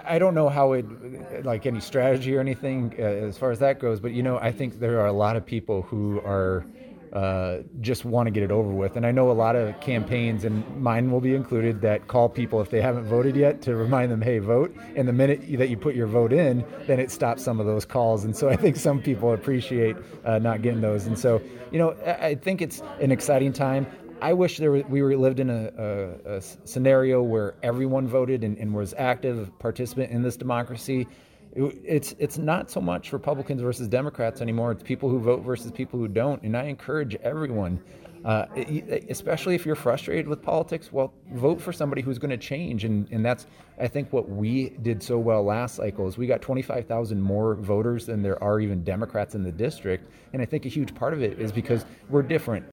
I don't know how it, like any strategy or anything as far as that goes, but I think there are a lot of people who are just want to get it over with. And I know a lot of campaigns, and mine will be included, that call people if they haven't voted yet to remind them, hey, vote. And the minute that you put your vote in, then it stops some of those calls. And so I think some people appreciate not getting those. And so, I think it's an exciting time. I wish we were lived in a scenario where everyone voted and was active participant in this democracy. It's not so much Republicans versus Democrats anymore. It's people who vote versus people who don't. And I encourage everyone, especially if you're frustrated with politics, well, vote for somebody who's going to change. And that's, I think, what we did so well last cycle is we got 25,000 more voters than there are even Democrats in the district. And I think a huge part of it is because we're different.